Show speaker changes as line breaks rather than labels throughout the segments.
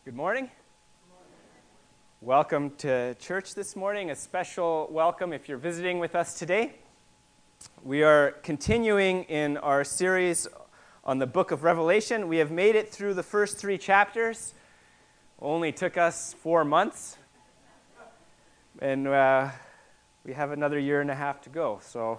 Good morning. Welcome to church this morning. A special welcome if you're visiting with us today. We are continuing in our series on the book of Revelation. We have made it through the first 3 chapters. Only took us 4 months. And we have another year and a half to go. So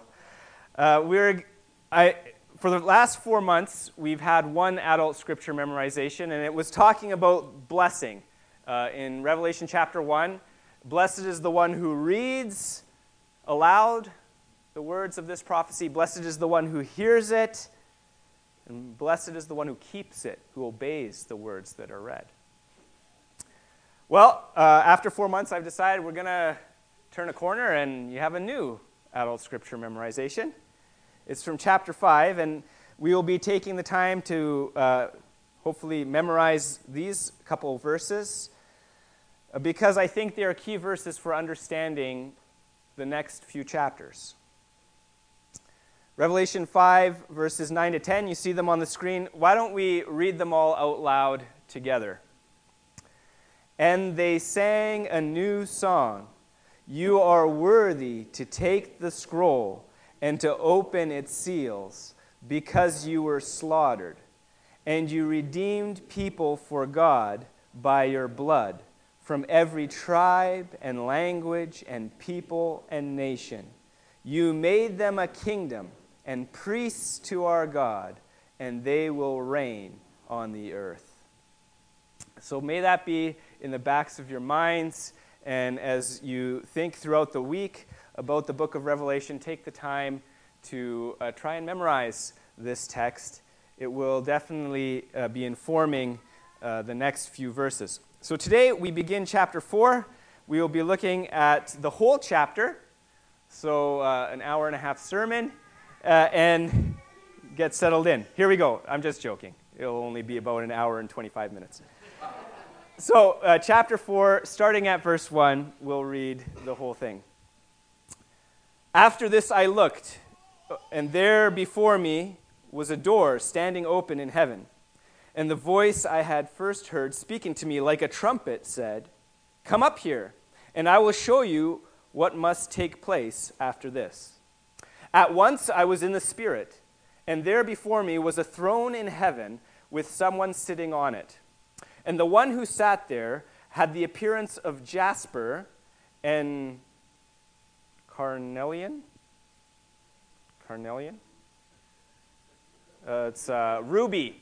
for the last 4 months, we've had one adult scripture memorization, and it was talking about blessing. In Revelation chapter 1, blessed is the one who reads aloud the words of this prophecy. Blessed is the one who hears it, and blessed is the one who keeps it, who obeys the words that are read. Well, after 4 months, I've decided we're going to turn a corner, and you have a new adult scripture memorization. It's from chapter 5, and we will be taking the time to hopefully memorize these couple verses because I think they are key verses for understanding the next few chapters. Revelation 5, verses 9 to 10, you see them on the screen. Why don't we read them all out loud together? And they sang a new song. You are worthy to take the scroll and to open its seals, because you were slaughtered, and you redeemed people for God by your blood, from every tribe and language and people and nation. You made them a kingdom and priests to our God, and they will reign on the earth. So may that be in the backs of your minds, and as you think throughout the week about the book of Revelation, take the time to try and memorize this text. It will definitely be informing the next few verses. So today we begin chapter 4. We will be looking at the whole chapter, so an hour and a half sermon, and get settled in. Here we go. I'm just joking. It'll only be about an hour and 25 minutes. So chapter 4, starting at verse 1, we'll read the whole thing. After this I looked, and there before me was a door standing open in heaven. And the voice I had first heard speaking to me like a trumpet said, "Come up here, and I will show you what must take place after this." At once I was in the Spirit, and there before me was a throne in heaven with someone sitting on it. And the one who sat there had the appearance of jasper and carnelian. It's ruby.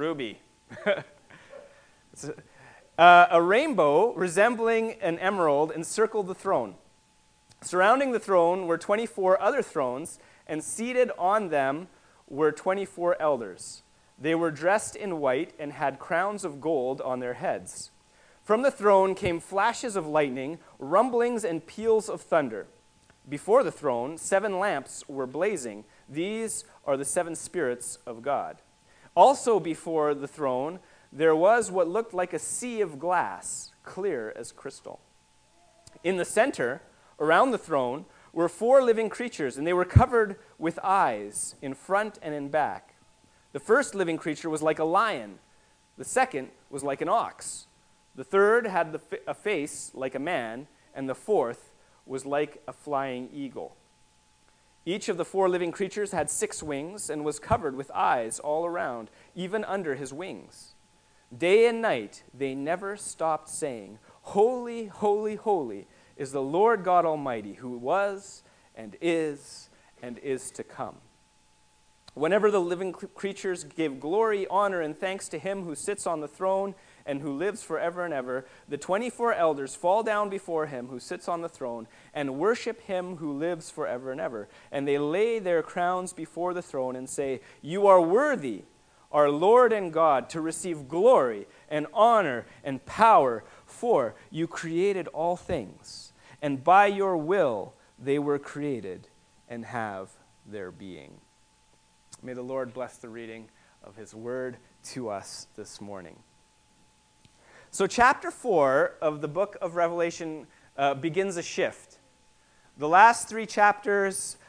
It's a rainbow resembling an emerald encircled the throne. Surrounding the throne were 24 other thrones, and seated on them were 24 elders. They were dressed in white and had crowns of gold on their heads. From the throne came flashes of lightning, rumblings, and peals of thunder. Before the throne, 7 lamps were blazing. These are the 7 spirits of God. Also before the throne, there was what looked like a sea of glass, clear as crystal. In the center, around the throne, were 4 living creatures, and they were covered with eyes in front and in back. The first living creature was like a lion. The second was like an ox. The third had a face like a man, and the fourth was like a flying eagle. Each of the 4 living creatures had 6 wings and was covered with eyes all around, even under his wings. Day and night they never stopped saying, "Holy, holy, holy is the Lord God Almighty, who was and is to come." Whenever the living creatures give glory, honor, and thanks to him who sits on the throne and who lives forever and ever, the 24 elders fall down before him who sits on the throne and worship him who lives forever and ever. And they lay their crowns before the throne and say, "You are worthy, our Lord and God, to receive glory and honor and power, for you created all things, and by your will they were created and have their being." May the Lord bless the reading of his word to us this morning. So chapter 4 of the book of Revelation begins a shift. The last 3 chapters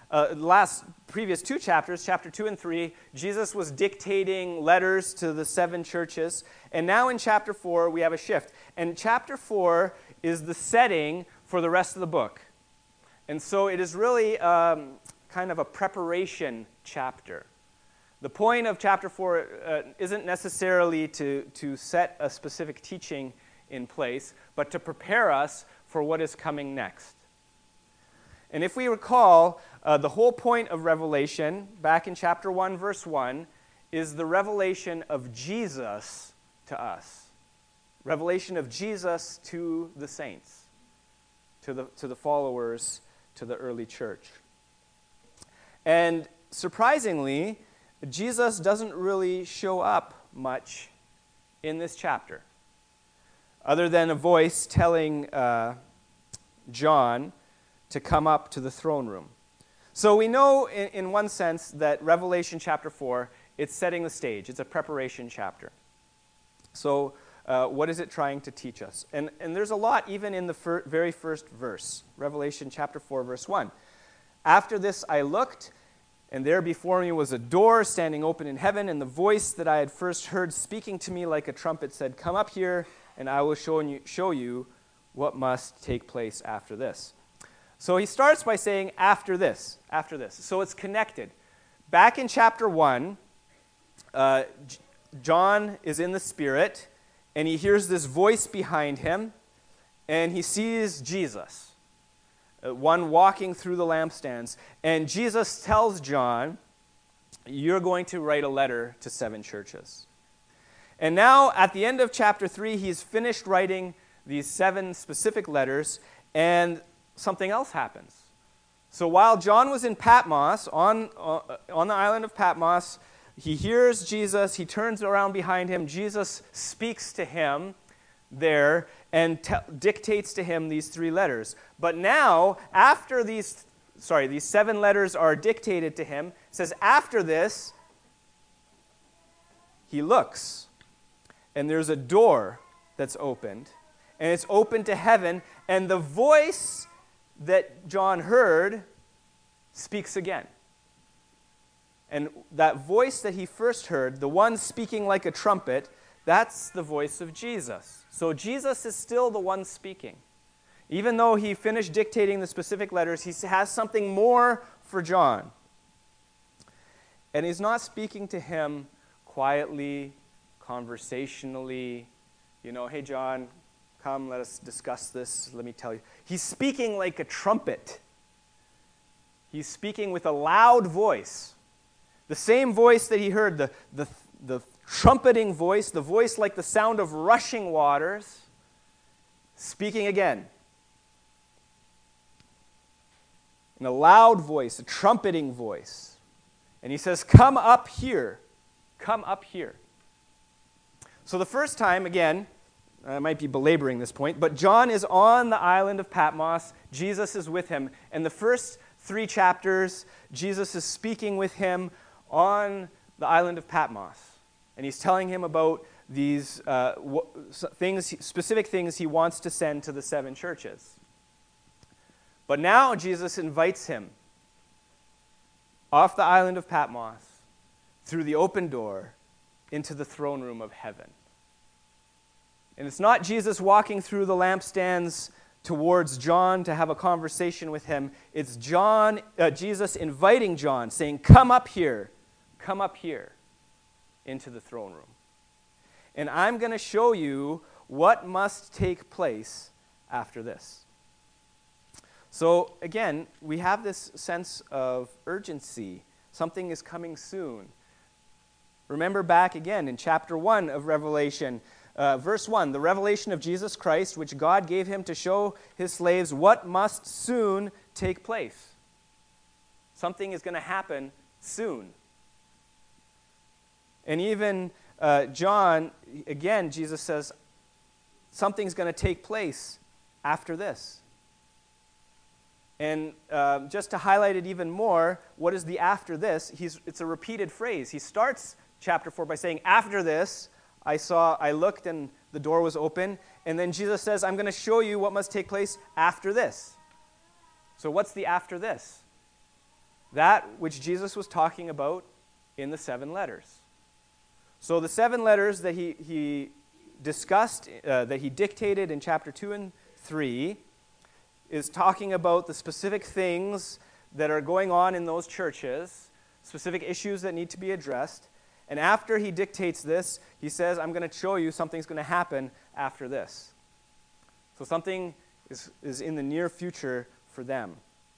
previous two chapters, chapter 2 and 3, Jesus was dictating letters to the 7 churches. And now in chapter 4, we have a shift. And chapter 4 is the setting for the rest of the book. And so it is really kind of a preparation chapter. The point of chapter 4 isn't necessarily to set a specific teaching in place, but to prepare us for what is coming next. And if we recall, the whole point of Revelation, back in chapter 1, verse 1, is the revelation of Jesus to us. Revelation of Jesus to the saints, to the followers, to the early church. And surprisingly, Jesus doesn't really show up much in this chapter, other than a voice telling John to come up to the throne room. So we know in one sense that Revelation chapter 4, it's setting the stage. It's a preparation chapter. So what is it trying to teach us? And there's a lot even in the very first verse, Revelation chapter 4, verse 1. After this I looked, and there before me was a door standing open in heaven, and the voice that I had first heard speaking to me like a trumpet said, "Come up here, and I will show you what must take place after this." So he starts by saying, after this, after this. So it's connected. Back in chapter 1, John is in the Spirit, and he hears this voice behind him, and he sees Jesus, one walking through the lampstands. And Jesus tells John, you're going to write a letter to 7 churches. And now, at the end of chapter 3, he's finished writing these 7 specific letters, and something else happens. So while John was in Patmos, on the island of Patmos, he hears Jesus, he turns around behind him, Jesus speaks to him there and dictates to him these 3 letters. But now, after these 7 letters are dictated to him, it says after this, he looks, and there's a door that's opened, and it's open to heaven, and the voice that John heard speaks again. And that voice that he first heard, the one speaking like a trumpet, that's the voice of Jesus. So Jesus is still the one speaking. Even though he finished dictating the specific letters, he has something more for John. And he's not speaking to him quietly, conversationally, hey John, come, let us discuss this, let me tell you. He's speaking like a trumpet. He's speaking with a loud voice. The same voice that he heard, the trumpeting voice, the voice like the sound of rushing waters, speaking again. In a loud voice, a trumpeting voice. And he says, come up here. Come up here. So the first time, again, I might be belaboring this point, but John is on the island of Patmos. Jesus is with him. And the first 3 chapters, Jesus is speaking with him on the island of Patmos. And he's telling him about these specific things he wants to send to the 7 churches. But now Jesus invites him off the island of Patmos, through the open door, into the throne room of heaven. And it's not Jesus walking through the lampstands towards John to have a conversation with him. It's Jesus inviting John, saying, come up here into the throne room. And I'm going to show you what must take place after this. So again, we have this sense of urgency. Something is coming soon. Remember back again in chapter 1 of Revelation, verse 1, the revelation of Jesus Christ, which God gave him to show his slaves what must soon take place. Something is going to happen soon. And even John, again, Jesus says, something's going to take place after this. And just to highlight it even more, what is the after this? It's a repeated phrase. He starts chapter 4 by saying, after this, I looked and the door was open. And then Jesus says, I'm going to show you what must take place after this. So what's the after this? that which Jesus was talking about in the 7 letters. So the 7 letters that he discussed, that he dictated in chapter 2 and 3, is talking about the specific things that are going on in those churches, specific issues that need to be addressed. And after he dictates this, he says, I'm going to show you something's going to happen after this. So something is in the near future for them.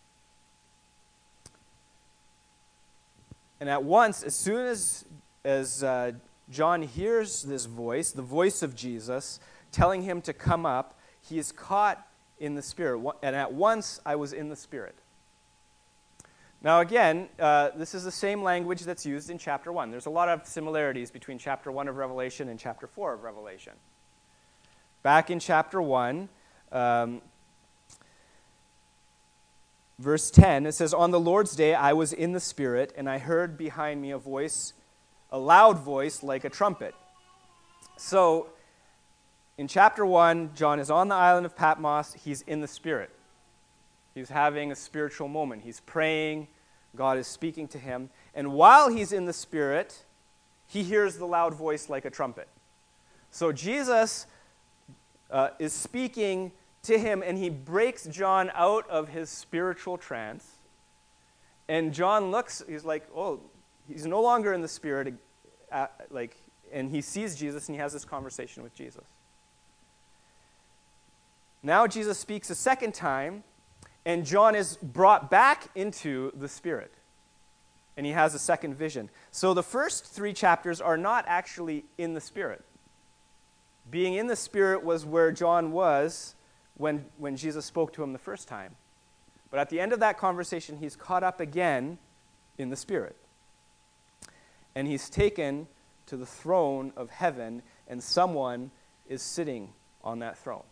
And at once, as soon as John hears this voice, the voice of Jesus, telling him to come up, he is caught in the Spirit. And at once, I was in the Spirit. Now again, this is the same language that's used in chapter 1. There's a lot of similarities between chapter 1 of Revelation and chapter 4 of Revelation. Back in chapter 1, verse 10, it says, On the Lord's day I was in the Spirit, and I heard behind me a loud voice like a trumpet. So, in chapter 1, John is on the island of Patmos. He's in the Spirit. He's having a spiritual moment. He's praying. God is speaking to him. And while he's in the Spirit, he hears the loud voice like a trumpet. So Jesus is speaking to him, and he breaks John out of his spiritual trance. And John looks, he's like, oh, he's no longer in the Spirit, and he sees Jesus, and he has this conversation with Jesus. Now Jesus speaks a second time, and John is brought back into the Spirit, and he has a second vision. So the first 3 chapters are not actually in the Spirit. Being in the Spirit was where John was when Jesus spoke to him the first time. But at the end of that conversation, he's caught up again in the Spirit. And he's taken to the throne of heaven, and someone is sitting on that throne.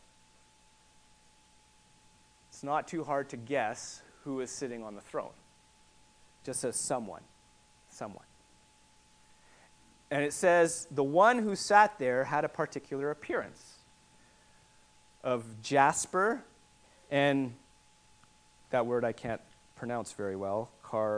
It's not too hard to guess who is sitting on the throne. It just says someone. Someone. And it says the one who sat there had a particular appearance of jasper, and that word I can't pronounce very well,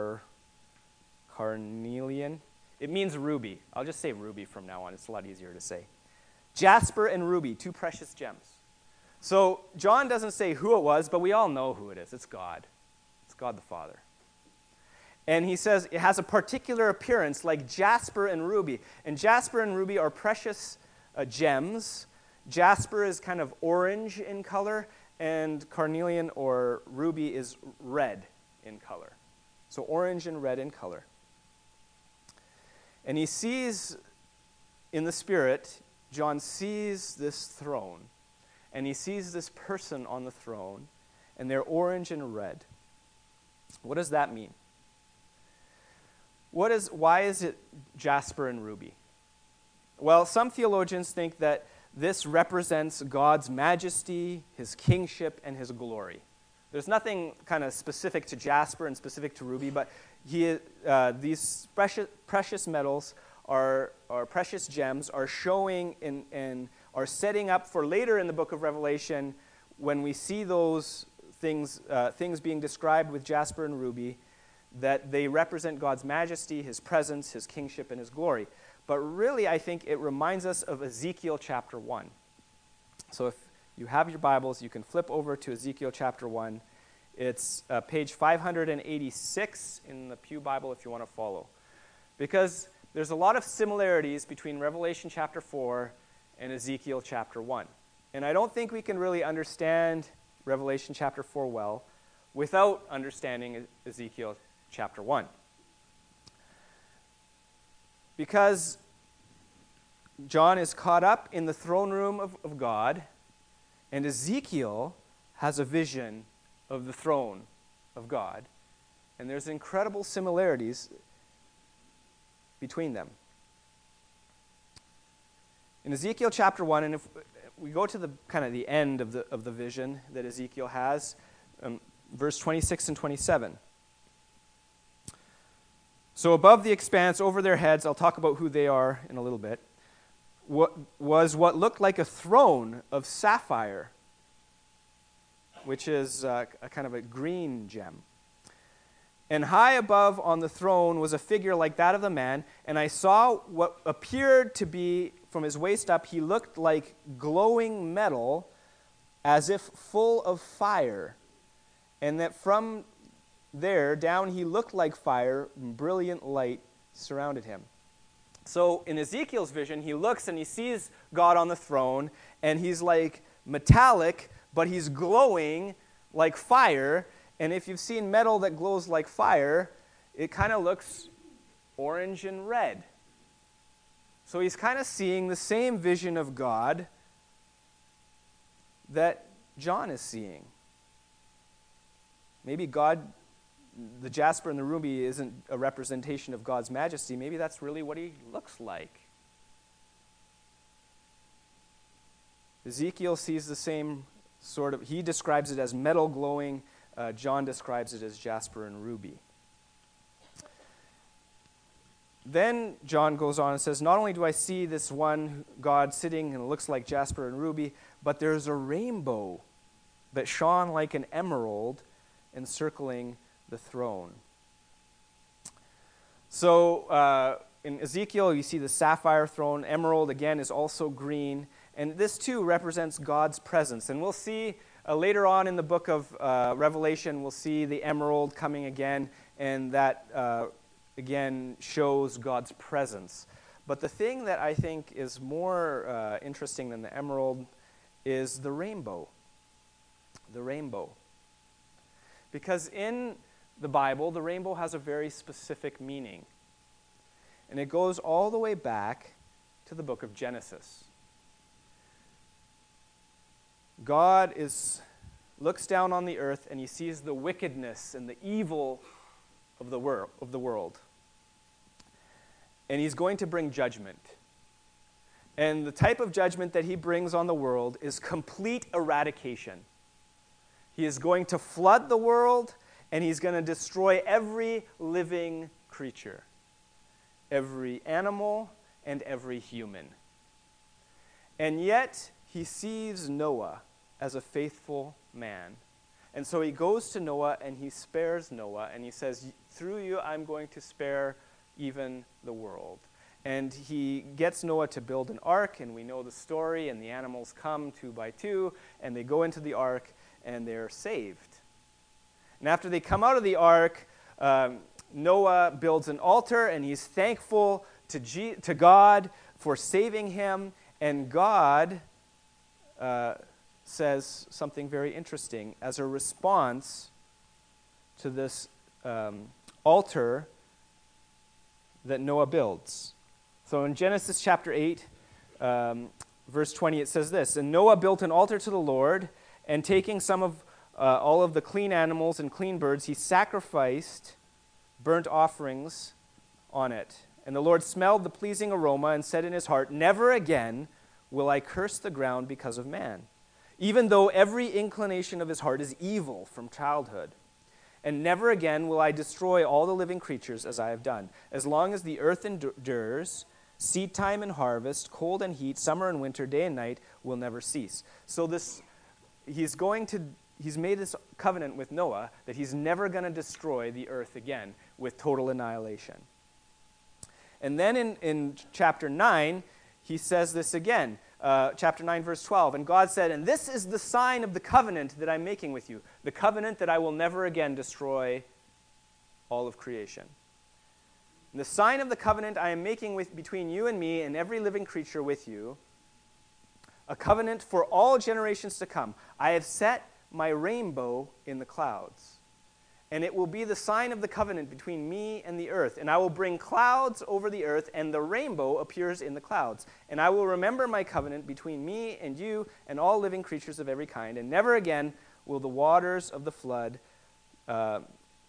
carnelian. It means ruby. I'll just say ruby from now on. It's a lot easier to say. Jasper and ruby, 2 precious gems. So John doesn't say who it was, but we all know who it is. It's God. It's God the Father. And he says it has a particular appearance like jasper and ruby. And jasper and ruby are precious gems. Jasper is kind of orange in color, and carnelian or ruby is red in color. So orange and red in color. And he sees in the Spirit, John sees this throne, and he sees this person on the throne, and they're orange and red. What does that mean? Why is it jasper and ruby? Well, some theologians think that this represents God's majesty, his kingship, and his glory. There's nothing kind of specific to jasper and specific to ruby, but these precious metals are precious gems, are showing and are setting up for later in the book of Revelation when we see those things being described with jasper and ruby, that they represent God's majesty, his presence, his kingship, and his glory. But really, I think it reminds us of Ezekiel chapter 1. So if you have your Bibles, you can flip over to Ezekiel chapter 1. It's page 586 in the Pew Bible if you want to follow. Because there's a lot of similarities between Revelation chapter 4 and Ezekiel chapter 1. And I don't think we can really understand Revelation chapter 4 well without understanding Ezekiel chapter 1. Because John is caught up in the throne room of God, and Ezekiel has a vision of the throne of God, and there's incredible similarities between them. In Ezekiel chapter 1, and if we go to the kind of the end of the vision that Ezekiel has, verse 26 and 27. So above the expanse, over their heads, I'll talk about who they are in a little bit, what looked like a throne of sapphire, which is a kind of a green gem. And high above on the throne was a figure like that of the man, and I saw what appeared to be, from his waist up, he looked like glowing metal, as if full of fire. And that from there down he looked like fire, and brilliant light surrounded him. So in Ezekiel's vision, he looks and he sees God on the throne, and he's like metallic, but he's glowing like fire. And if you've seen metal that glows like fire, it kind of looks orange and red. So he's kind of seeing the same vision of God that John is seeing. Maybe God, the jasper and the ruby, isn't a representation of God's majesty. Maybe that's really what he looks like. Ezekiel sees the same sort of, he describes it as metal glowing. John describes it as jasper and ruby. Then John goes on and says, not only do I see this one God sitting and it looks like jasper and ruby, but there's a rainbow that shone like an emerald encircling the throne. So in Ezekiel, you see the sapphire throne. Emerald, again, is also green. And this, too, represents God's presence. And we'll see later on in the book of Revelation, we'll see the emerald coming again, and that, again, shows God's presence. But the thing that I think is more interesting than the emerald is the rainbow. The rainbow. Because in the Bible, the rainbow has a very specific meaning. And it goes all the way back to the book of Genesis. God looks down on the earth and he sees the wickedness and the evil of the world. And he's going to bring judgment. And the type of judgment that he brings on the world is complete eradication. He is going to flood the world, and he's going to destroy every living creature, every animal, and every human. And yet, he sees Noah as a faithful man. And so he goes to Noah and he spares Noah, and he says, through you I'm going to spare even the world. And he gets Noah to build an ark, and we know the story, and the animals come 2 by 2, and they go into the ark, and they're saved. And after they come out of the ark, Noah builds an altar, and he's thankful to God for saving him, and God says something very interesting. As a response to this altar that Noah builds. So in Genesis chapter 8, verse 20, it says this, and Noah built an altar to the Lord, and taking some of all of the clean animals and clean birds, he sacrificed burnt offerings on it. And the Lord smelled the pleasing aroma and said in his heart, never again will I curse the ground because of man, even though every inclination of his heart is evil from childhood. And never again will I destroy all the living creatures as I have done. As long as the earth endures, seed time and harvest, cold and heat, summer and winter, day and night will never cease. So he's made this covenant with Noah that he's never going to destroy the earth again with total annihilation. And then in chapter 9, he says this again. Chapter 9, verse 12. And God said, and this is the sign of the covenant that I'm making with you, the covenant that I will never again destroy all of creation. And the sign of the covenant I am making between you and me and every living creature with you, a covenant for all generations to come. I have set my rainbow in the clouds. And it will be the sign of the covenant between me and the earth. And I will bring clouds over the earth, and the rainbow appears in the clouds. And I will remember my covenant between me and you and all living creatures of every kind. And never again will the waters of the flood, the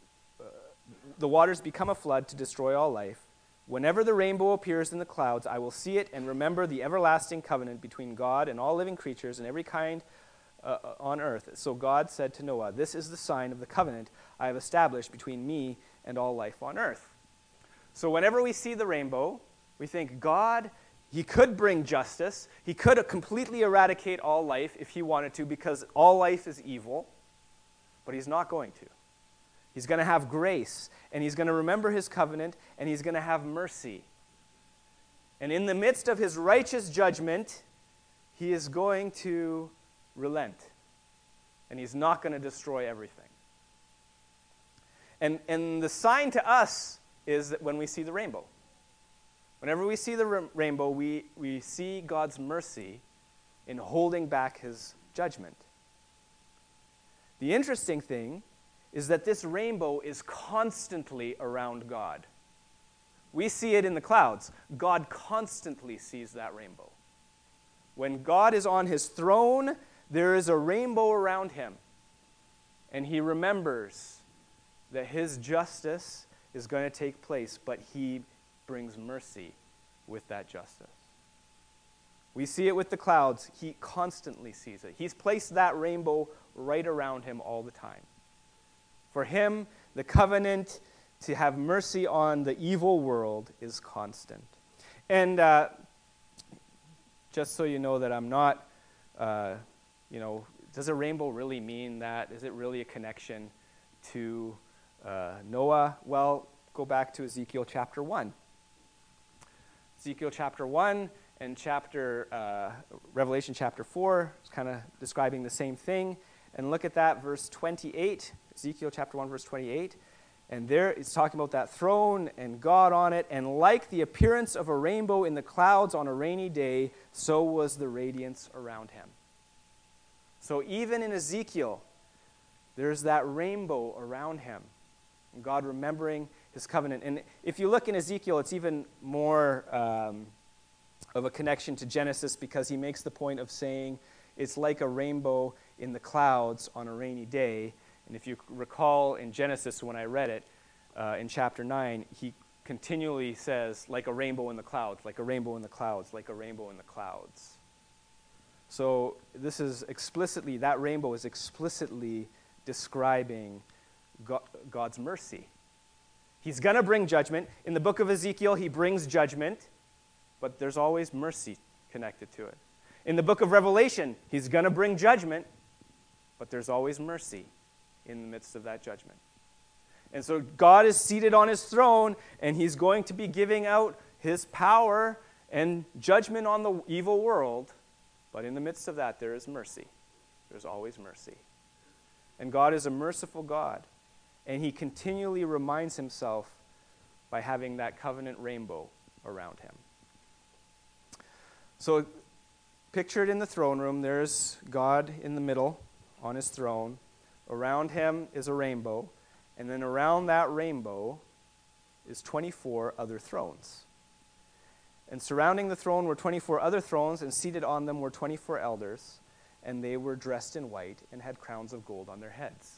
waters become a flood to destroy all life. Whenever the rainbow appears in the clouds, I will see it and remember the everlasting covenant between God and all living creatures and every kind on earth. So God said to Noah, this is the sign of the covenant I have established between me and all life on earth. So whenever we see the rainbow, we think God, he could bring justice. He could completely eradicate all life if he wanted to, because all life is evil, but he's not going to. He's going to have grace, and he's going to remember his covenant, and he's going to have mercy. And in the midst of his righteous judgment, he is going to relent, and he's not going to destroy everything. And the sign to us is that when we see the rainbow. Whenever we see the rainbow, we see God's mercy in holding back his judgment. The interesting thing is that this rainbow is constantly around God. We see it in the clouds. God constantly sees that rainbow. When God is on his throne, there is a rainbow around him. And he remembers that his justice is going to take place, but he brings mercy with that justice. We see it with the clouds. He constantly sees it. He's placed that rainbow right around him all the time. For him, the covenant to have mercy on the evil world is constant. And just so you know that I'm not, does a rainbow really mean that? Is it really a connection to Noah? Well, go back to Ezekiel chapter 1. Ezekiel chapter 1 and Revelation chapter 4 is kind of describing the same thing. And look at that, verse 28, Ezekiel chapter 1, verse 28. And there it's talking about that throne and God on it. And like the appearance of a rainbow in the clouds on a rainy day, so was the radiance around him. So even in Ezekiel, there's that rainbow around him. And God remembering his covenant. And if you look in Ezekiel, it's even more of a connection to Genesis, because he makes the point of saying it's like a rainbow in the clouds on a rainy day. And if you recall in Genesis, when I read it in chapter 9, he continually says, like a rainbow in the clouds, like a rainbow in the clouds, like a rainbow in the clouds. So this is explicitly, that rainbow is explicitly describing God's mercy. He's going to bring judgment. In the book of Ezekiel, he brings judgment, but there's always mercy connected to it. In the book of Revelation, he's going to bring judgment, but there's always mercy in the midst of that judgment. And so God is seated on his throne, and he's going to be giving out his power and judgment on the evil world, but in the midst of that, there is mercy. There's always mercy. And God is a merciful God, and he continually reminds himself by having that covenant rainbow around him. So pictured in the throne room, there's God in the middle on his throne. Around him is a rainbow, and then around that rainbow is 24 other thrones. And surrounding the throne were 24 other thrones, and seated on them were 24 elders, and they were dressed in white and had crowns of gold on their heads.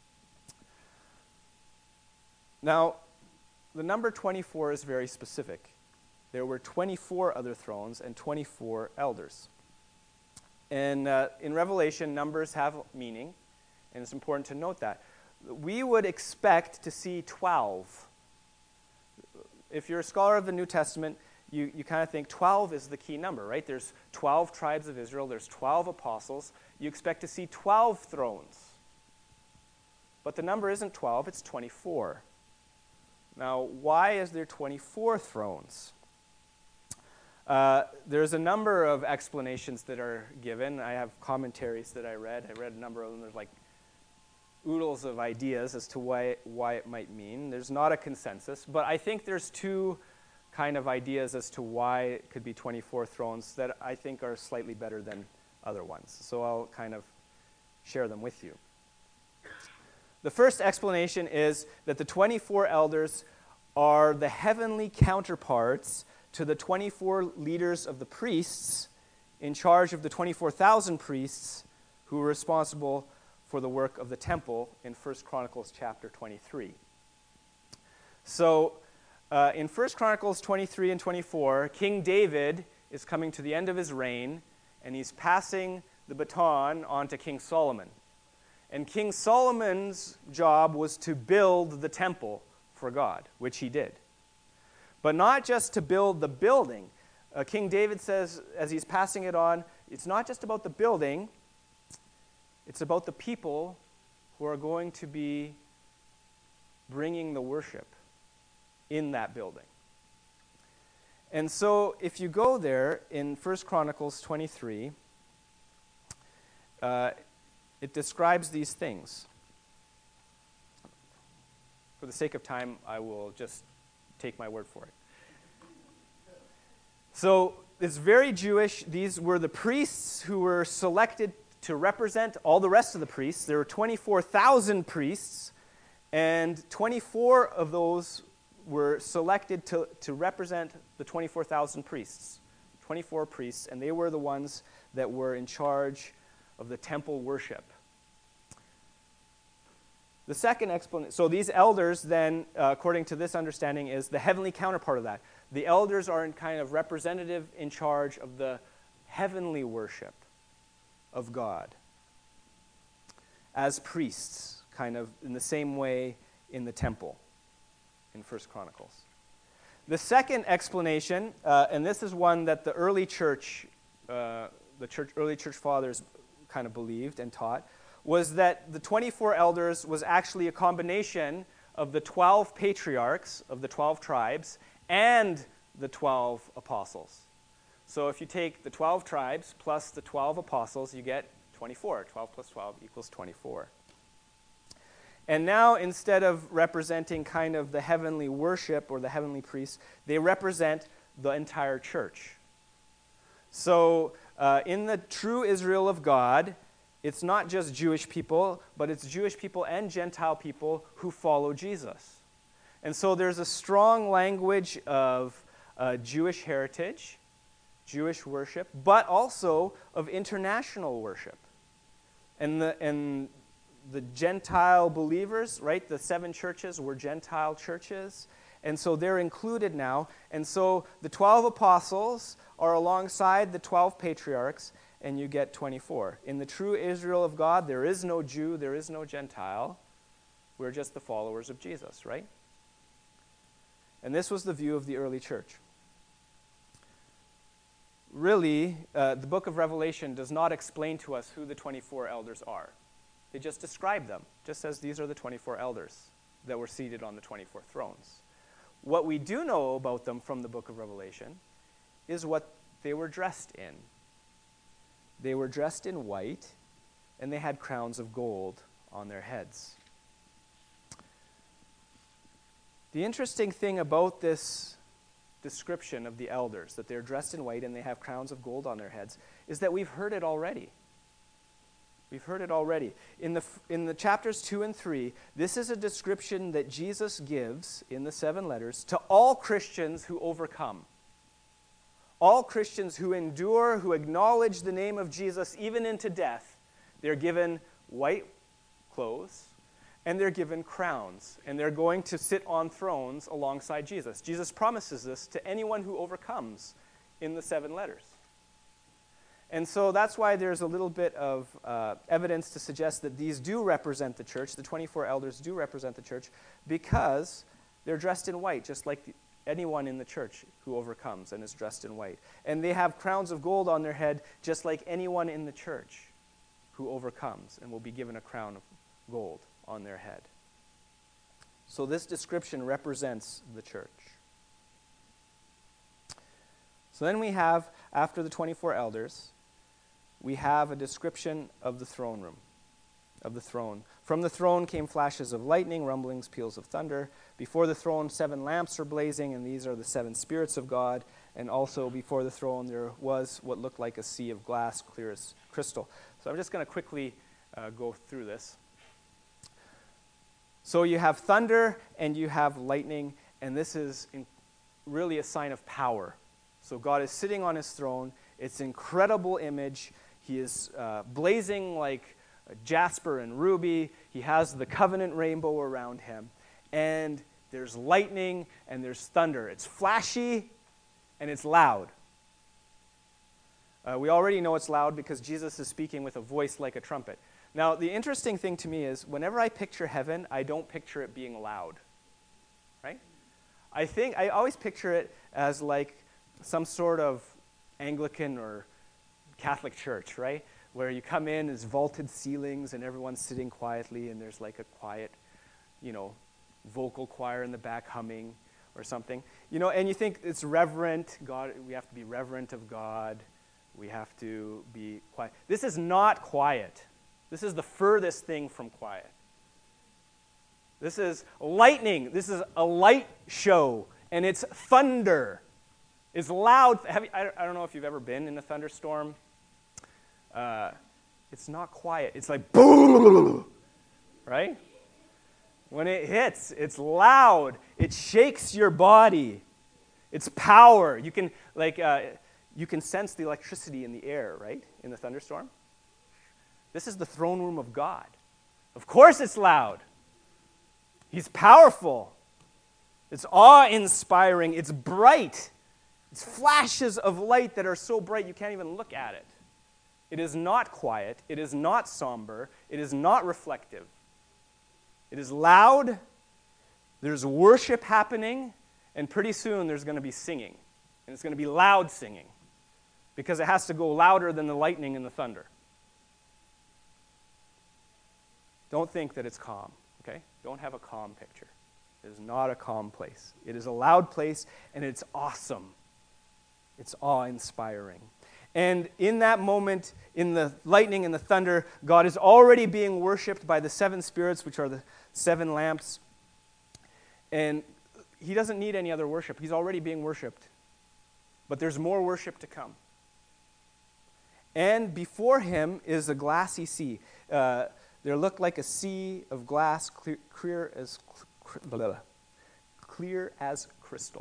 Now, the number 24 is very specific. There were 24 other thrones and 24 elders. And in Revelation, numbers have meaning, and it's important to note that. We would expect to see 12. If you're a scholar of the New Testament, you kind of think 12 is the key number, right? There's 12 tribes of Israel, there's 12 apostles. You expect to see 12 thrones. But the number isn't 12, it's 24. Now, why is there 24 thrones? There's a number of explanations that are given. I have commentaries that I read. I read a number of them. There's like oodles of ideas as to why it might mean. There's not a consensus, but I think there's two kind of ideas as to why it could be 24 thrones that I think are slightly better than other ones. So I'll kind of share them with you. The first explanation is that the 24 elders are the heavenly counterparts to the 24 leaders of the priests in charge of the 24,000 priests who were responsible for the work of the temple in 1 Chronicles chapter 23. So in 1 Chronicles 23 and 24, King David is coming to the end of his reign, and he's passing the baton on to King Solomon. And King Solomon's job was to build the temple for God, which he did. But not just to build the building. King David says, as he's passing it on, it's not just about the building, it's about the people who are going to be bringing the worship in that building. And so if you go there in 1 Chronicles 23, it describes these things. For the sake of time, I will just take my word for it. So it's very Jewish. These were the priests who were selected to represent all the rest of the priests. There were 24,000 priests, and 24 of those were selected to represent the 24,000 priests. 24 priests, and they were the ones that were in charge of the temple worship. The second explanation, so these elders then, according to this understanding, is the heavenly counterpart of that. The elders are in kind of representative in charge of the heavenly worship of God as priests, kind of in the same way in the temple in 1 Chronicles. The second explanation, and this is one that the early church, early church fathers kind of believed and taught, was that the 24 elders was actually a combination of the 12 patriarchs of the 12 tribes and the 12 apostles. So if you take the 12 tribes plus the 12 apostles, you get 24. 12 plus 12 equals 24. And now, instead of representing kind of the heavenly worship or the heavenly priests, they represent the entire church. So in the true Israel of God, it's not just Jewish people, but it's Jewish people and Gentile people who follow Jesus. And so there's a strong language of Jewish heritage, Jewish worship, but also of international worship. And the Gentile believers, right, the 7 churches were Gentile churches, and so they're included now. And so the 12 apostles are alongside the 12 patriarchs, and you get 24. In the true Israel of God, there is no Jew, there is no Gentile. We're just the followers of Jesus, right? And this was the view of the early church. Really, the book of Revelation does not explain to us who the 24 elders are. They just describe them, just as these are the 24 elders that were seated on the 24 thrones. What we do know about them from the book of Revelation is what they were dressed in. They were dressed in white, and they had crowns of gold on their heads. The interesting thing about this description of the elders, that they're dressed in white and they have crowns of gold on their heads, is that we've heard it already. We've heard it already. In the chapters 2 and 3, this is a description that Jesus gives in the 7 letters to all Christians who overcome. All Christians who endure, who acknowledge the name of Jesus even into death, they're given white clothes and they're given crowns, and they're going to sit on thrones alongside Jesus. Jesus promises this to anyone who overcomes in the 7 letters. And so that's why there's a little bit of evidence to suggest that these do represent the church. The 24 elders do represent the church because they're dressed in white, just like anyone in the church who overcomes and is dressed in white. And they have crowns of gold on their head, just like anyone in the church who overcomes and will be given a crown of gold on their head. So this description represents the church. So then we have, after the 24 elders, we have a description of the throne room, of the throne. From the throne came flashes of lightning, rumblings, peals of thunder. Before the throne, 7 lamps are blazing, and these are the 7 spirits of God. And also before the throne, there was what looked like a sea of glass, clear as crystal. So I'm just going to quickly go through this. So you have thunder and you have lightning, and this is really a sign of power. So God is sitting on his throne. It's an incredible image. He is blazing like jasper and ruby. He has the covenant rainbow around him. And there's lightning and there's thunder. It's flashy and it's loud. We already know it's loud because Jesus is speaking with a voice like a trumpet. Now, the interesting thing to me is whenever I picture heaven, I don't picture it being loud. Right? I always picture it as like some sort of Anglican or Catholic church, right? Where you come in, there's vaulted ceilings and everyone's sitting quietly and there's like a quiet, vocal choir in the back humming or something. And you think it's reverent. God, we have to be reverent of God. We have to be quiet. This is not quiet. This is the furthest thing from quiet. This is lightning. This is a light show, and it's thunder. It's loud. I don't know if you've ever been in a thunderstorm. It's not quiet. It's like boom, right? When it hits, it's loud. It shakes your body. It's power. You can sense the electricity in the air, right? In the thunderstorm. This is the throne room of God. Of course it's loud. He's powerful. It's awe-inspiring. It's bright. It's flashes of light that are so bright you can't even look at it. It is not quiet. It is not somber. It is not reflective. It is loud. There's worship happening, and pretty soon there's going to be singing. And it's going to be loud singing because it has to go louder than the lightning and the thunder. Don't think that it's calm, okay? Don't have a calm picture. It is not a calm place. It is a loud place, and it's awesome. It's awe-inspiring. And in that moment, in the lightning and the thunder, God is already being worshipped by the seven spirits, which are the seven lamps. And he doesn't need any other worship. He's already being worshipped. But there's more worship to come. And before him is a glassy sea. There looked like a sea of glass, clear as crystal.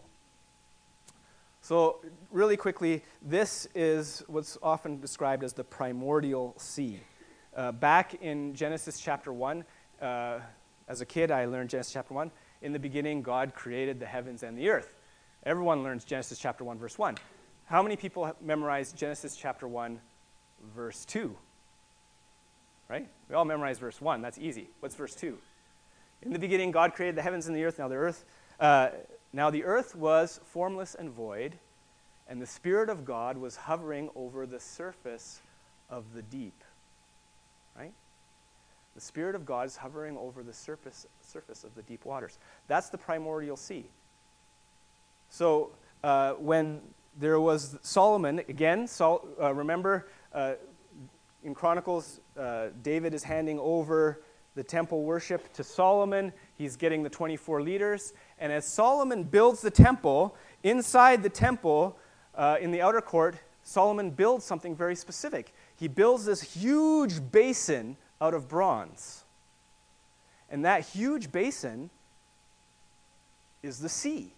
So really quickly, this is what's often described as the primordial sea. Back in Genesis chapter 1, as a kid, I learned Genesis chapter 1. In the beginning, God created the heavens and the earth. Everyone learns Genesis chapter 1, verse 1. How many people have memorized Genesis chapter 1, verse 2? Right? We all memorize verse 1. That's easy. What's verse 2? In the beginning, God created the heavens and the earth. Now the earth was formless and void, and the Spirit of God was hovering over the surface of the deep. Right? The Spirit of God is hovering over the surface of the deep waters. That's the primordial sea. So when there was Solomon, again, remember in Chronicles, David is handing over the temple worship to Solomon. He's getting the 24 leaders. And as Solomon builds the temple, inside the temple, in the outer court, Solomon builds something very specific. He builds this huge basin out of bronze. And that huge basin is the sea.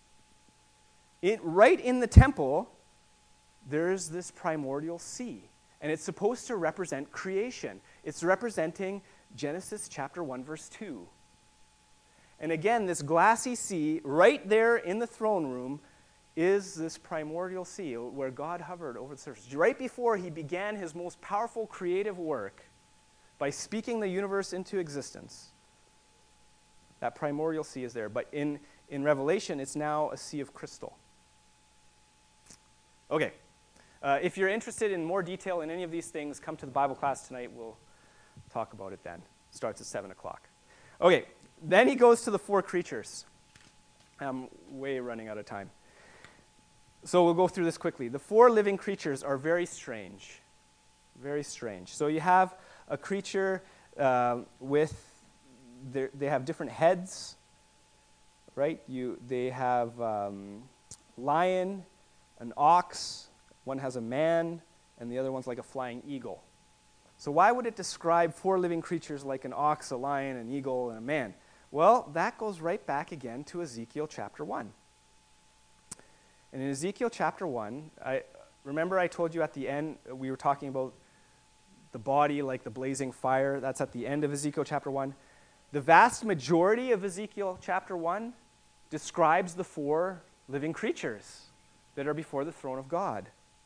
Right in the temple, there's this primordial sea. And it's supposed to represent creation. It's representing Genesis chapter 1, verse 2. And again, this glassy sea, right there in the throne room, is this primordial sea where God hovered over the surface. Right before he began his most powerful creative work by speaking the universe into existence, that primordial sea is there. But in Revelation, it's now a sea of crystal. Okay. If you're interested in more detail in any of these things, come to the Bible class tonight. We'll talk about it then. Starts at 7 o'clock. Okay, then he goes to the four creatures. I'm way running out of time. So we'll go through this quickly. The four living creatures are very strange. Very strange. So you have a creature they have different heads, right? They have lion, an ox. One has a man, and the other one's like a flying eagle. So why would it describe four living creatures like an ox, a lion, an eagle, and a man? Well, that goes right back again to Ezekiel chapter 1. And in Ezekiel chapter 1, remember I told you at the end, we were talking about the body like the blazing fire. That's at the end of Ezekiel chapter 1. The vast majority of Ezekiel chapter 1 describes the four living creatures that are before the throne of God.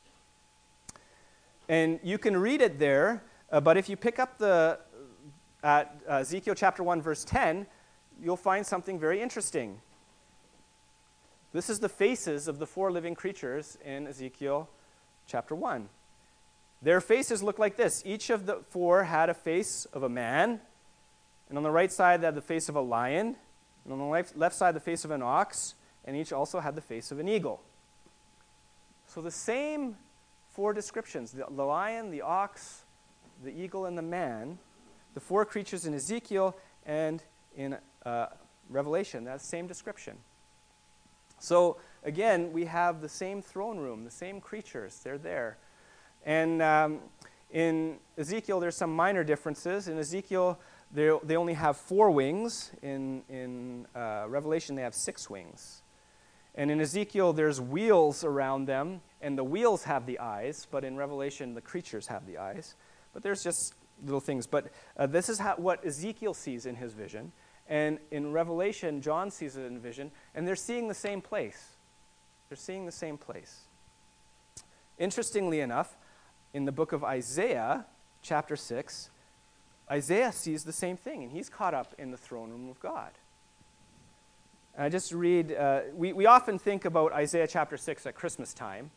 And you can read it there, but if you pick up at Ezekiel chapter 1, verse 10, you'll find something very interesting. This is the faces of the four living creatures in Ezekiel chapter 1. Their faces look like this. Each of the four had a face of a man, and on the right side they had the face of a lion, And on the left side, the face of an ox, and each also had the face of an eagle. So the same four descriptions, the lion, the ox, the eagle, and the man, the four creatures in Ezekiel and in Revelation, that same description. So again, we have the same throne room, the same creatures, they're there. And in Ezekiel, there's some minor differences. In Ezekiel, they only have 4 wings. In Revelation, they have 6 wings. And in Ezekiel, there's wheels around them, and the wheels have the eyes, but in Revelation, the creatures have the eyes. But there's just little things. But this is what Ezekiel sees in his vision. And in Revelation, John sees it in vision, and they're seeing the same place. They're seeing the same place. Interestingly enough, in the book of Isaiah, chapter 6, Isaiah sees the same thing, and he's caught up in the throne room of God. And I just read, we often think about Isaiah chapter 6 at Christmas time,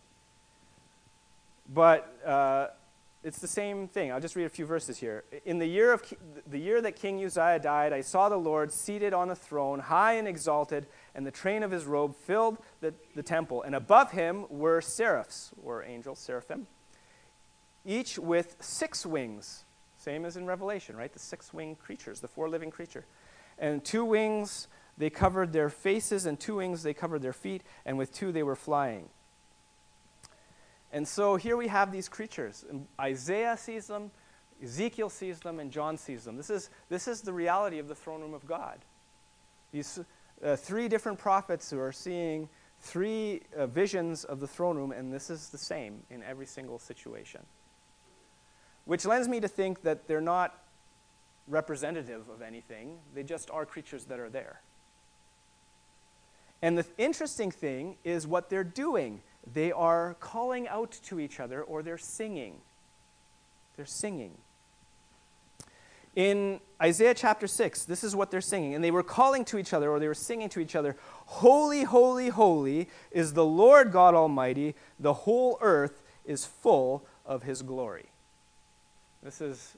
but it's the same thing. I'll just read a few verses here. In the year that King Uzziah died, I saw the Lord seated on a throne, high and exalted, and the train of his robe filled the temple. And above him were seraphs, or angels, seraphim, each with 6 wings, same as in Revelation, right? The 6-winged creatures, the 4 living creatures. And 2 wings they covered their faces, and 2 wings they covered their feet, and with 2 they were flying. And so here we have these creatures. Isaiah sees them, Ezekiel sees them, and John sees them. This is the reality of the throne room of God. These 3 different prophets who are seeing 3 visions of the throne room, and this is the same in every single situation. Which lends me to think that they're not representative of anything. They just are creatures that are there. And the interesting thing is what they're doing. They are calling out to each other, or they're singing. They're singing. In Isaiah chapter 6, this is what they're singing. And they were calling to each other, or they were singing to each other, "Holy, holy, holy is the Lord God Almighty. The whole earth is full of his glory." This is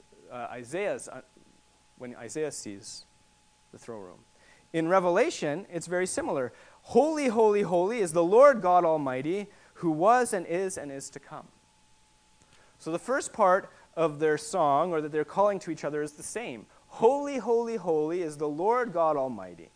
when Isaiah sees the throne room. In Revelation, it's very similar. "Holy, holy, holy is the Lord God Almighty, who was and is to come." So the first part of their song, or that they're calling to each other, is the same. "Holy, holy, holy is the Lord God Almighty."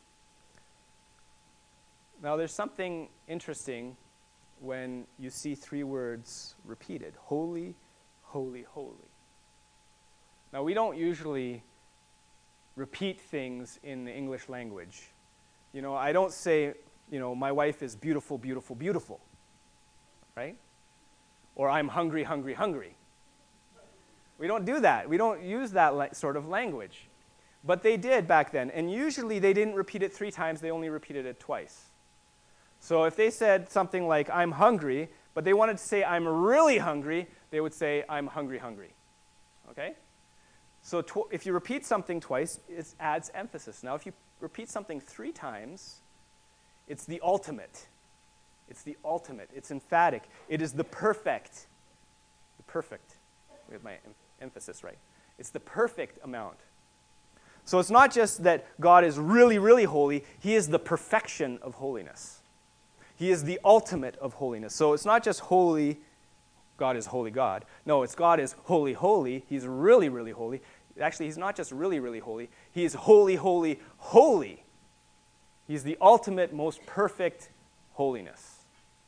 Now there's something interesting when you see 3 words repeated. Holy, holy, holy. Now we don't usually repeat things in the English language. I don't say, my wife is beautiful, beautiful, beautiful, right? Or I'm hungry, hungry, hungry. We don't do that. We don't use that sort of language. But they did back then. And usually they didn't repeat it 3 times. They only repeated it twice. So if they said something like, "I'm hungry," but they wanted to say, "I'm really hungry," they would say, "I'm hungry, hungry." Okay? So if you repeat something twice, it adds emphasis. Now, if you repeat something 3 times, it's the ultimate. It's the ultimate. It's emphatic. It is the perfect. The perfect. We have my emphasis right. It's the perfect amount. So it's not just that God is really, really holy. He is the perfection of holiness. He is the ultimate of holiness. So it's not just holy, God is holy God. No, it's God is holy, holy. He's really, really holy. Actually, he's not just really, really holy. He is holy, holy, holy. He's the ultimate, most perfect holiness.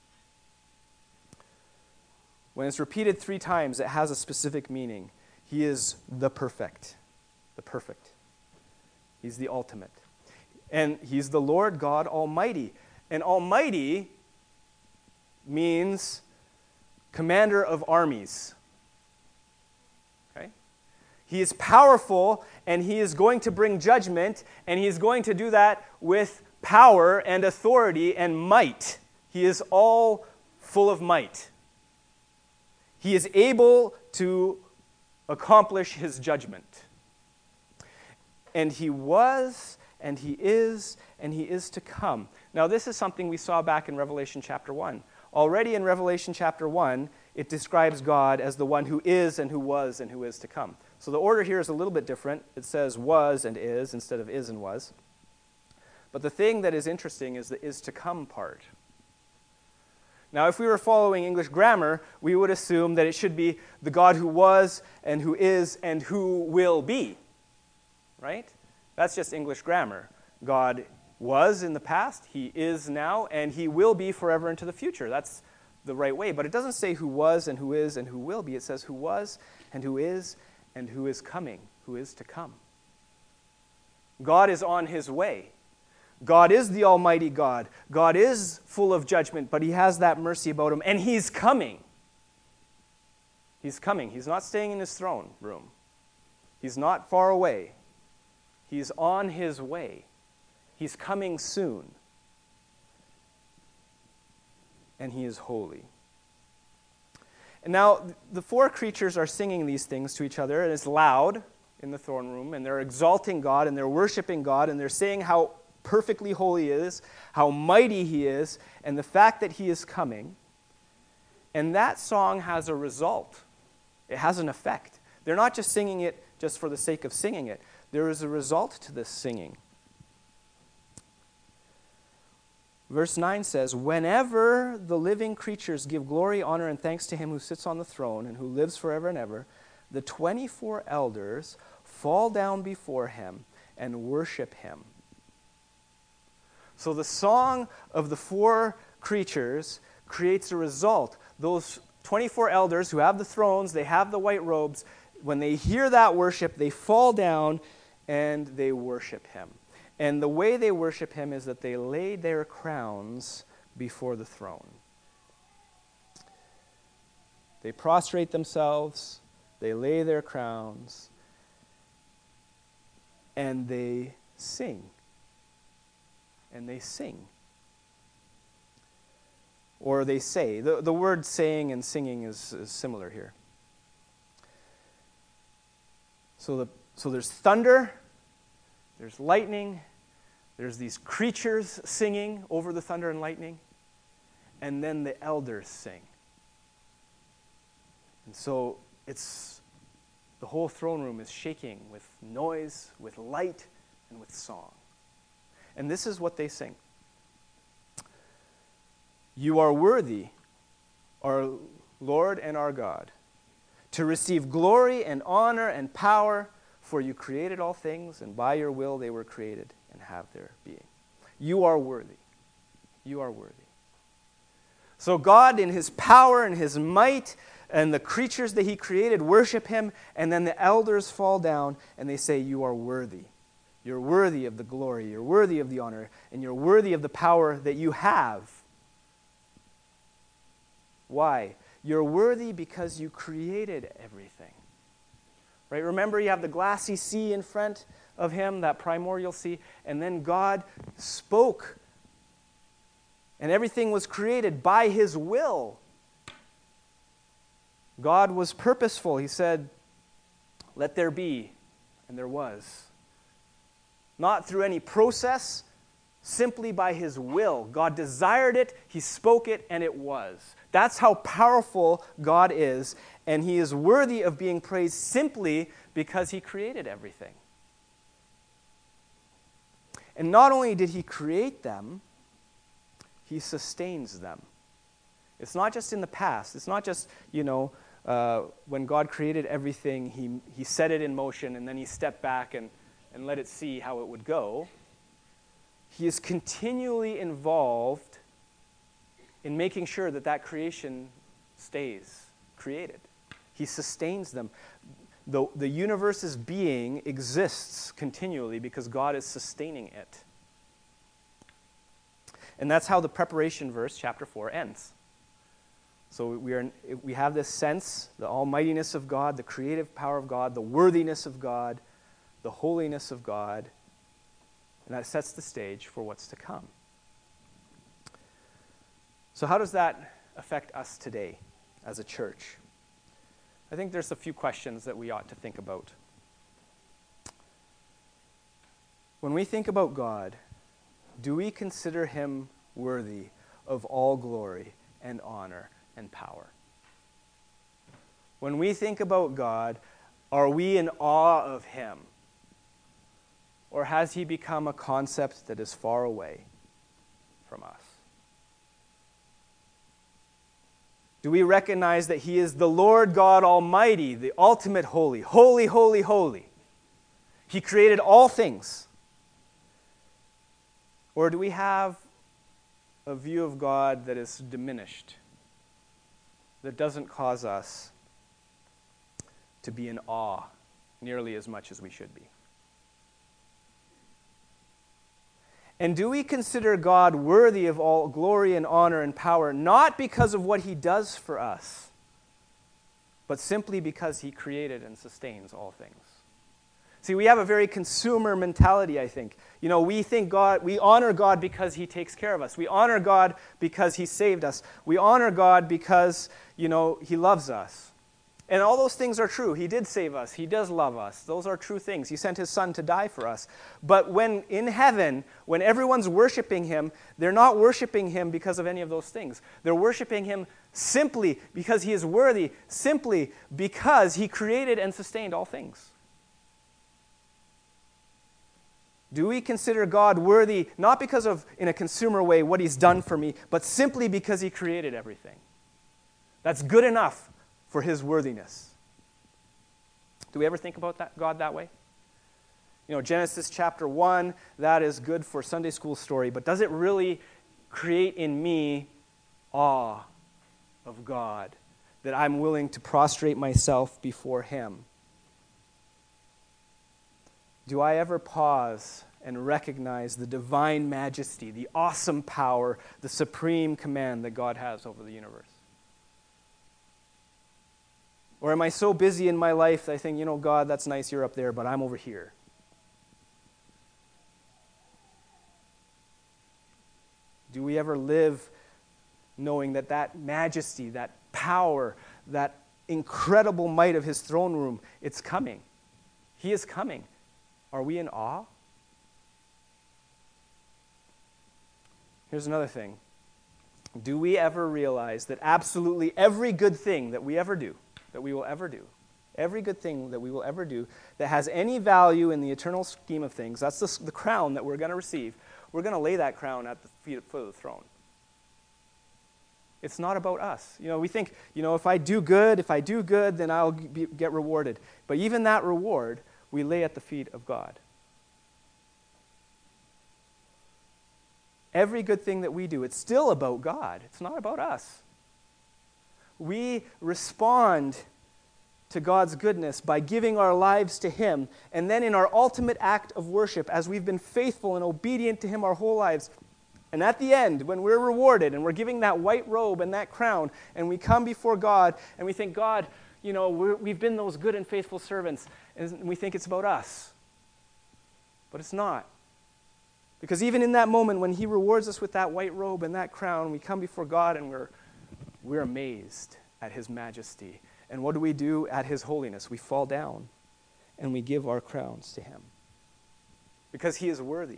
When it's repeated 3 times, it has a specific meaning. He is the perfect. The perfect. He's the ultimate. And he's the Lord God Almighty. And Almighty means commander of armies. Okay? He is powerful, and he is going to bring judgment, and he is going to do that with power and authority and might. He is all full of might. He is able to accomplish his judgment. And he was, and he is to come. Now, this is something we saw back in Revelation chapter 1. Already in Revelation chapter 1, it describes God as the one who is and who was and who is to come. So the order here is a little bit different. It says was and is instead of is and was. But the thing that is interesting is the is to come part. Now, if we were following English grammar, we would assume that it should be the God who was and who is and who will be, right? That's just English grammar. God was in the past, he is now, and he will be forever into the future. That's the right way. But it doesn't say who was and who is and who will be. It says who was and who is coming, who is to come. God is on his way. God is the Almighty God. God is full of judgment, but he has that mercy about him, and he's coming. He's coming. He's not staying in his throne room. He's not far away. He's on his way. He's coming soon. And he is holy. And now, the four creatures are singing these things to each other, and it's loud in the throne room, and they're exalting God, and they're worshiping God, and they're saying how perfectly holy he is, how mighty he is, and the fact that he is coming. And that song has a result. It has an effect. They're not just singing it just for the sake of singing it. There is a result to this singing. Verse 9 says, "Whenever the living creatures give glory, honor, and thanks to him who sits on the throne and who lives forever and ever, the 24 elders fall down before him and worship him." So the song of the four creatures creates a result. Those 24 elders who have the thrones, they have the white robes, when they hear that worship, they fall down and they worship him. And the way they worship him is that they lay their crowns before the throne. They prostrate themselves, they lay their crowns, and they sing. And they sing. Or they say. The word saying and singing is similar here. So there's thunder, there's lightning, there's these creatures singing over the thunder and lightning, and then the elders sing. And so the whole throne room is shaking with noise, with light, and with song. And this is what they sing. "You are worthy, our Lord and our God, to receive glory and honor and power, for you created all things, and by your will they were created and have their being." You are worthy. You are worthy. So God, in his power and his might, and the creatures that he created worship him, and then the elders fall down and they say, "You are worthy. You're worthy of the glory, you're worthy of the honor, and you're worthy of the power that you have." Why? You're worthy because you created everything. Right? Remember, you have the glassy sea in front of him, that primordial sea, and then God spoke, and everything was created by his will. God was purposeful. He said, "Let there be," and there was. Not through any process, simply by his will. God desired it, he spoke it, and it was. That's how powerful God is, and he is worthy of being praised simply because he created everything. And not only did he create them, he sustains them. It's not just in the past. It's not just, when God created everything, he set it in motion, and then he stepped back and let it see how it would go. He is continually involved in making sure that creation stays created. He sustains them. The universe's being exists continually because God is sustaining it. And that's how the preparation verse, chapter 4, ends. So we have this sense, the almightiness of God, the creative power of God, the worthiness of God, the holiness of God, and that sets the stage for what's to come. So how does that affect us today as a church? I think there's a few questions that we ought to think about. When we think about God, do we consider him worthy of all glory and honor and power? When we think about God, are we in awe of him? or has he become a concept that is far away from us? Do we recognize that he is the Lord God Almighty, the ultimate holy, holy, holy, holy? He created all things. Or do we have a view of God that is diminished, that doesn't cause us to be in awe nearly as much as we should be? And do we consider God worthy of all glory and honor and power, not because of what he does for us, but simply because he created and sustains all things? See, we have a very consumer mentality, I think. We think we honor God because he takes care of us. We honor God because he saved us. We honor God because, he loves us. And all those things are true. He did save us. He does love us. Those are true things. He sent his son to die for us. But when in heaven, when everyone's worshiping him, they're not worshiping him because of any of those things. They're worshiping him simply because he is worthy, simply because he created and sustained all things. Do we consider God worthy, not because of, in a consumer way, what he's done for me, but simply because he created everything? That's good enough for his worthiness. Do we ever think about God that way? Genesis chapter 1, that is good for Sunday school story, but does it really create in me awe of God, that I'm willing to prostrate myself before him? Do I ever pause and recognize the divine majesty, the awesome power, the supreme command that God has over the universe? Or am I so busy in my life that I think, God, that's nice, you're up there, but I'm over here? Do we ever live knowing that majesty, that power, that incredible might of his throne room, it's coming? He is coming. Are we in awe? Here's another thing. Do we ever realize that absolutely every good thing that we ever do, that we will ever do, every good thing that we will ever do that has any value in the eternal scheme of things, that's the crown that we're going to receive, we're going to lay that crown at the foot of the throne. It's not about us. We think, if I do good, then I'll get rewarded. But even that reward, we lay at the feet of God. Every good thing that we do, it's still about God. It's not about us. We respond to God's goodness by giving our lives to him, and then in our ultimate act of worship, as we've been faithful and obedient to him our whole lives, and at the end, when we're rewarded and we're giving that white robe and that crown, and we come before God and we think, God, we've been those good and faithful servants, and we think it's about us. But it's not. Because even in that moment when he rewards us with that white robe and that crown, we come before God and we're amazed at his majesty. And what do at his holiness? We fall down and we give our crowns to him. Because he is worthy.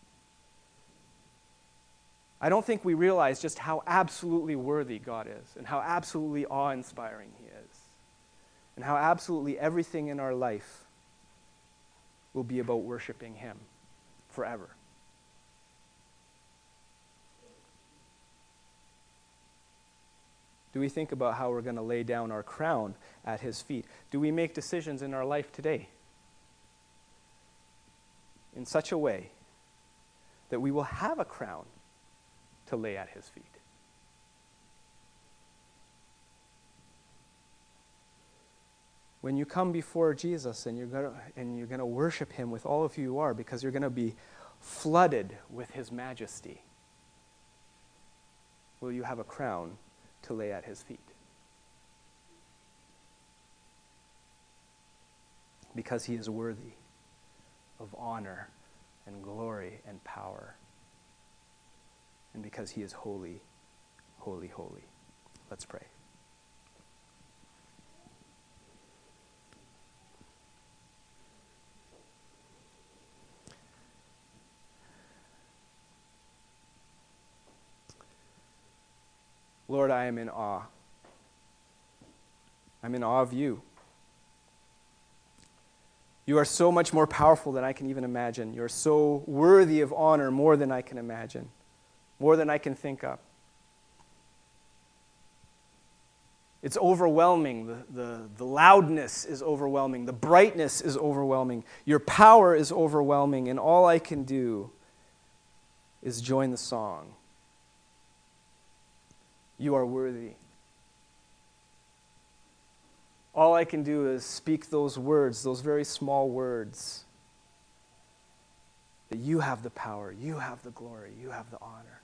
I don't think we realize just how absolutely worthy God is, and how absolutely awe-inspiring he is, and how absolutely everything in our life will be about worshiping him forever. Do we think about how we're going to lay down our crown at his feet? Do we make decisions in our life today in such a way that we will have a crown to lay at his feet? When you come before Jesus and you're going to worship him with all of who you are, because you're going to be flooded with his majesty, will you have a crown to lay at his feet? Because he is worthy of honor and glory and power, and because he is holy, holy, holy. Let's pray. Lord, I am in awe. I'm in awe of you. You are so much more powerful than I can even imagine. You're so worthy of honor more than I can imagine, more than I can think of. It's overwhelming. The loudness is overwhelming. The brightness is overwhelming. Your power is overwhelming, and all I can do is join the song. You are worthy. All I can do is speak those words, those very small words, that you have the power, you have the glory, you have the honor.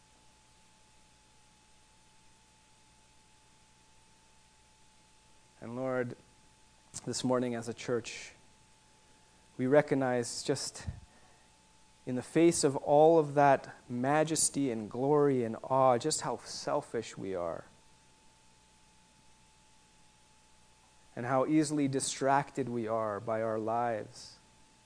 And Lord, this morning as a church, we recognize just in the face of all of that majesty and glory and awe, just how selfish we are. And how easily distracted we are by our lives.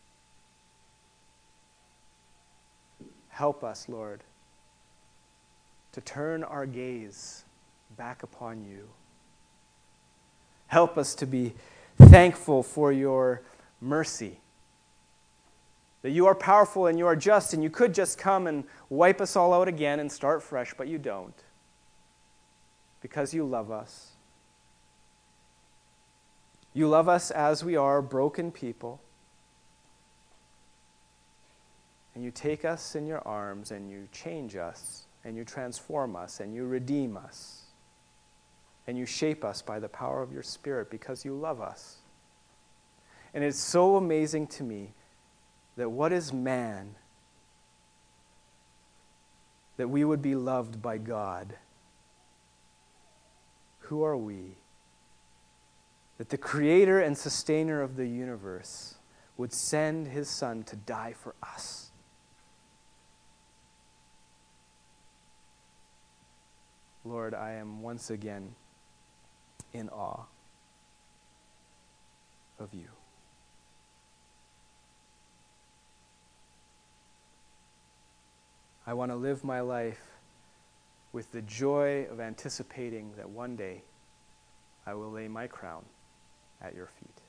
Help us, Lord, to turn our gaze back upon you. Help us to be thankful for your mercy. That you are powerful and you are just, and you could just come and wipe us all out again and start fresh, but you don't. Because you love us. You love us as we are, broken people. And you take us in your arms and you change us and you transform us and you redeem us. And you shape us by the power of your Spirit because you love us. And it's so amazing to me that what is man that we would be loved by God? Who are we? That the creator and sustainer of the universe would send his Son to die for us. Lord, I am once again in awe of you. I want to live my life with the joy of anticipating that one day I will lay my crown at your feet.